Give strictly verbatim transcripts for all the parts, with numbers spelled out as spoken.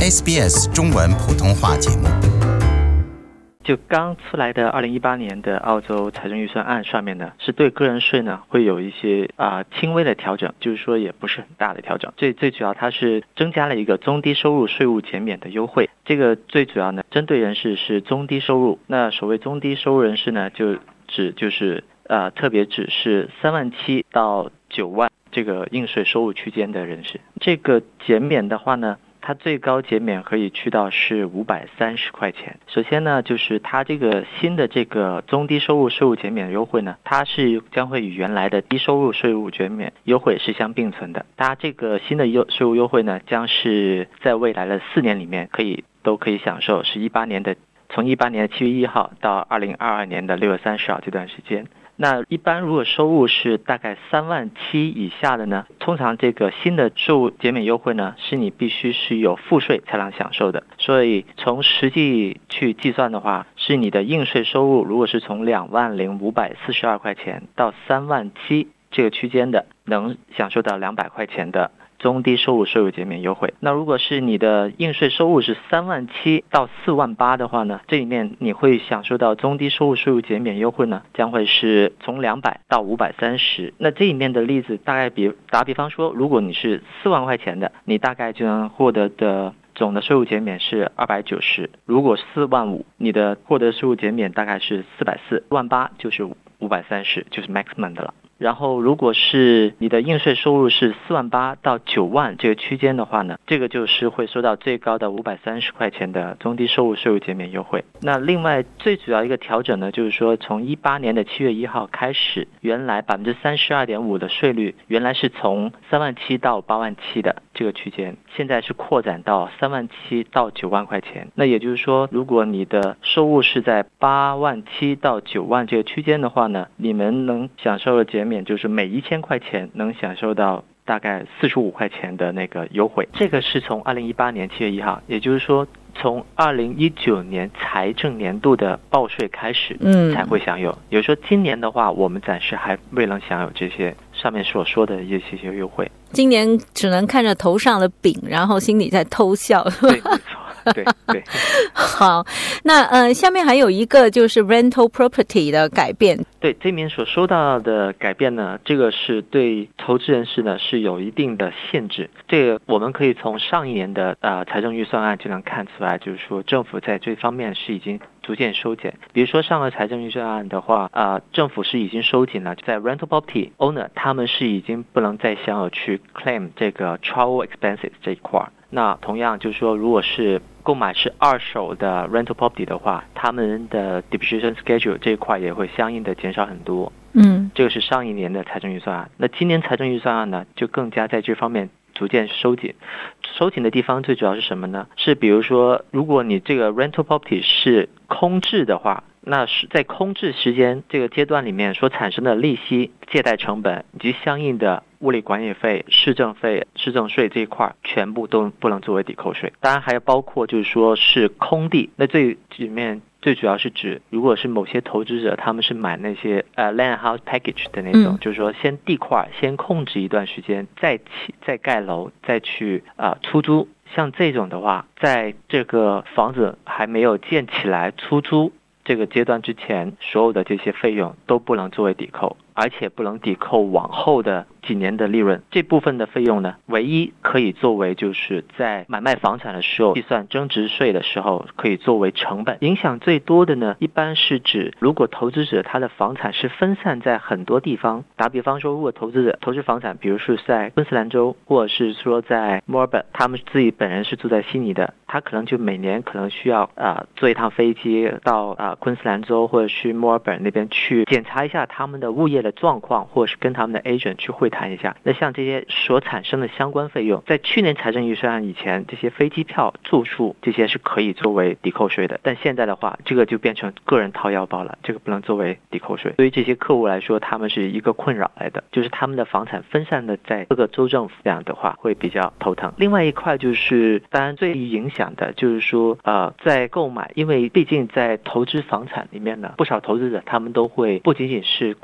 S B S 中文普通话节目。 就刚出来的二零一八年的澳洲财政预算案上面呢，是对个人税呢会有一些啊、呃、轻微的调整，就是说也不是很大的调整。最最主要它是增加了一个中低收入税务减免的优惠，这个最主要呢针对人士是中低收入。那所谓中低收入人士呢，就指就是呃特别指是三万七到九万这个应税收入区间的人士。这个减免的话呢，它最高减免可以去到是五百三十块钱。首先呢，就是它这个新的这个中低收入税务减免优惠呢，它是将会与原来的低收入税务减免优惠是相并存的。它这个新的优税务优惠呢，将是在未来的四年里面可以都可以享受，是一八年的从一八年的七月一号到二零二二年的六月三十号这段时间。那一般如果收入是大概三万七以下的呢，通常这个新的税务减免优惠呢，是你必须是有赋税才能享受的。所以从实际去计算的话，是你的应税收入如果是从两万零五百四十二块钱到三万七这个区间的，能享受到两百块钱的中低收入税务减免优惠。那如果是你的应税收入是三万七到四万八的话呢，这里面你会享受到中低收入税务减免优惠呢，将会是从两百到五百三十。那这里面的例子大概比打比方说，如果你是四万块钱的，你大概就能获得的总的税务减免是二百九十。如果四万五，你的获得税务减免大概是四百四十，万八就是五百三十，就是 maximum 的了。然后如果是你的应税收入是四万八到九万这个区间的话呢，这个就是会收到最高的五百三十块钱的中低收入税务减免优惠。那另外最主要一个调整呢，就是说从一八年的七月一号开始，原来 百分之三十二点五 的税率原来是从三万七到八万七的这个区间，现在是扩展到三万七到九万块钱。那也就是说，如果你的收入是在八万七到九万这个区间的话呢，你们能享受的减免就是每一千块钱能享受到大概四十五块钱的那个优惠。这个是从二零一八年七月一号，也就是说从二零一九年财政年度的报税开始才会享有。嗯、也就是说今年的话，我们暂时还未能享有这些上面所说的一些些优惠。 今年只能看着头上的饼，然后心里在偷笑。 对，没错。对对， 好，那呃，下面还有一个就是 rental property 的改变。 对，这面所收到的改变呢，这个是对投资人士呢是有一定的限制。这个我们可以从上一年的呃财政预算案就能看出来，就是说政府在这方面是已经逐渐收紧。比如说上个财政预算案的话，呃，政府是已经收紧了，在 rental property owner 他们是已经不能再享有去 claim 这个 travel expenses 这一块。那同样就是说，如果是购买是二手的 rental property 的话，他们的 depreciation schedule 这一块也会相应的减少很多。 嗯， 这个是上一年的财政预算案。那今年财政预算案呢，就更加在这方面逐渐收紧。收紧的地方最主要是什么呢？是比如说，如果你这个 rental property 是空置的话，那是在空置时间这个阶段里面所产生的利息、借贷成本以及相应的物理管理费、市政费、市政税这一块全部都不能作为抵扣税。当然还有包括就是说是空地，那这里面最主要是指如果是某些投资者他们是买那些呃 land house package 的那种、嗯、就是说先地块先控制一段时间，再起再盖楼，再去呃出租。像这种的话，在这个房子还没有建起来出租这个阶段之前，所有的这些费用都不能作为抵扣，而且不能抵扣往后的几年的利润。这部分的费用呢，唯一可以作为就是在买卖房产的时候计算增值税的时候可以作为成本。影响最多的呢，一般是指如果投资者他的房产是分散在很多地方，打比方说，如果投资者投资房产，比如说在昆士兰州，或者是说在墨尔本，他们自己本人是住在悉尼的，他可能就每年可能需要啊、呃、坐一趟飞机到啊、呃、昆士兰州或者去墨尔本那边去检查一下他们的物业的状况，或者是跟他们的 agent 去会谈一下。那像这些所产生的相关费用，在去年财政预算案以前，这些飞机票、住宿这些是可以作为抵扣税的，但现在的话，这个就变成个人掏腰包了，这个不能作为抵扣税。对于这些客户来说，他们是一个困扰来的，就是他们的房产分散的在各个州政府，这样的话会比较头疼。另外一块就是，当然最影响的就是说，呃，在购买，因为毕竟在投资房产里面呢，不少投资者他们都会不仅仅是关注于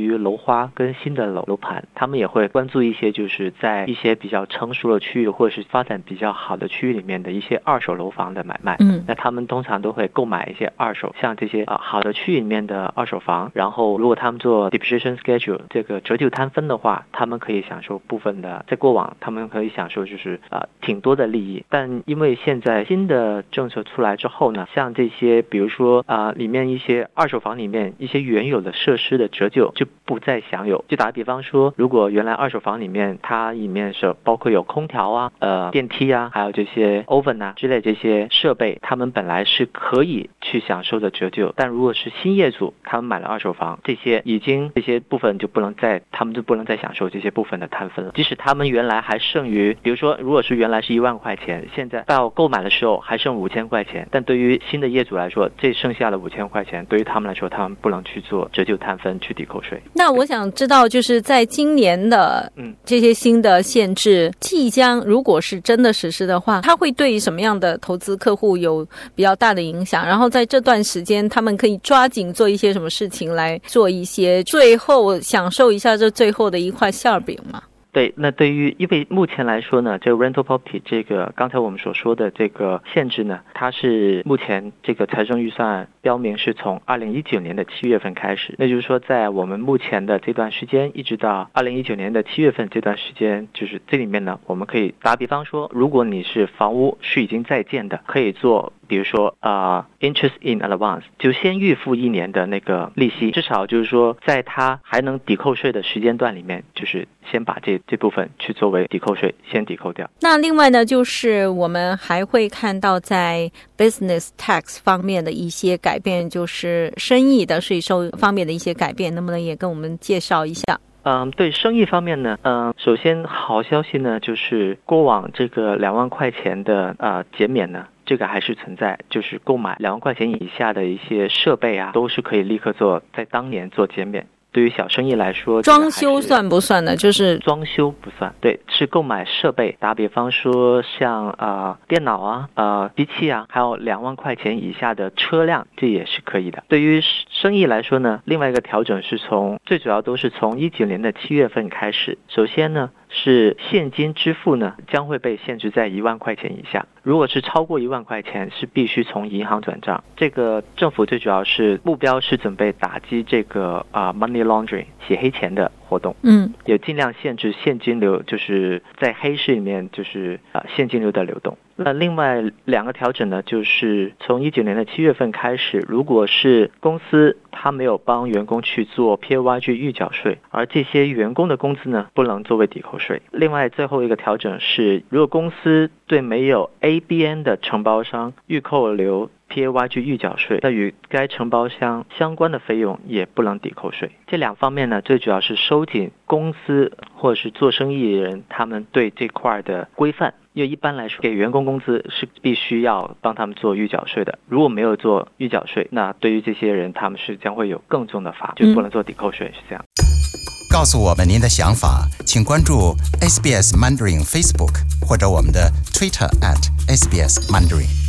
于楼花跟新的楼楼盘，他们也会关注一些就是在一些比较成熟的区域或者是发展比较好的区域里面的一些二手楼房的买卖。 嗯， 那他们通常都会购买一些二手，像这些啊、呃、好的区域里面的二手房，然后如果他们做 depreciation schedule 这个折旧摊分的话，他们可以享受部分的，在过往他们可以享受就是啊、呃、挺多的利益。但因为现在新的政策出来之后呢，像这些比如说啊、呃、里面一些二手房里面一些原有的设施的折旧就不再享有。就打比方说，如果原来二手房里面它里面是包括有空调啊、呃电梯啊，还有这些 oven 啊之类这些设备，他们本来是可以去享受的折旧，但如果是新业主他们买了二手房，这些已经这些部分就不能再他们就不能再享受这些部分的摊分了。即使他们原来还剩余，比如说如果是原来是一万块钱，现在到购买的时候还剩五千块钱，但对于新的业主来说，这剩下的五千块钱对于他们来说，他们不能去做折旧摊分去抵扣税。 那我想知道，就是在今年的嗯这些新的限制即将如果是真的实施的话，它会对什么样的投资客户有比较大的影响？然后在这段时间，他们可以抓紧做一些什么事情来做一些最后享受一下这最后的一块馅饼吗？ 对，那对于因为目前来说呢，这个 rental property 这个刚才我们所说的这个限制呢，它是目前这个财政预算案标明是从二零一九年的七月份开始，那就是说在我们目前的这段时间一直到二零一九年的七月份这段时间，就是这里面呢，我们可以打比方说，如果你是房屋是已经在建的，可以做比如说呃 interest in advance， 就先预付一年的那个利息，至少就是说在它还能抵扣税的时间段里面，就是先把这这部分去作为抵扣税先抵扣掉。 那另外呢，就是我们还会看到在 business tax 方面的一些改变，就是生意的税收方面的一些改变，能不能也跟我们介绍一下？ 嗯，对生意方面呢，嗯，首先好消息呢，就是过往这个两万块钱的呃减免呢，这个还是存在，就是购买两万块钱以下的一些设备啊，都是可以立刻做，在当年做减免。对于小生意来说， 装修算不算呢？就是装修不算，对，是购买设备。打比方说像呃电脑啊、呃机器啊，还有两万块钱以下的车辆，这也是可以的。对于生意来说呢，另外一个调整是从最主要都是从一九年的七月份开始。首先呢，是现金支付呢将会被限制在一万块钱以下，如果是超过一万块钱，是必须从银行转账。这个政府最主要是目标是准备打击这个啊、呃、money laundering 洗黑钱的活动， 嗯， 也尽量限制现金流，就是在黑市里面就是啊、呃、现金流的流动。那另外两个调整呢，就是从一九年的七月份开始，如果是公司他没有帮员工去做 P A Y G 预缴税，而这些员工的工资呢不能作为抵扣税。另外最后一个调整是，如果公司对没有 A B N 的承包商预扣留 P A Y G 预缴税，那与该承包商相关的费用也不能抵扣税。这两方面呢，最主要是收紧公司或者是做生意人他们对这块的规范。因为一般来说，给员工工资是必须要帮他们做预缴税的，如果没有做预缴税，那对于这些人他们是将会有更重的罚，就不能做抵扣税，是这样。 告诉我们您的想法，请关注 S B S Mandarin Facebook 或者我们的 Twitter at S B S Mandarin。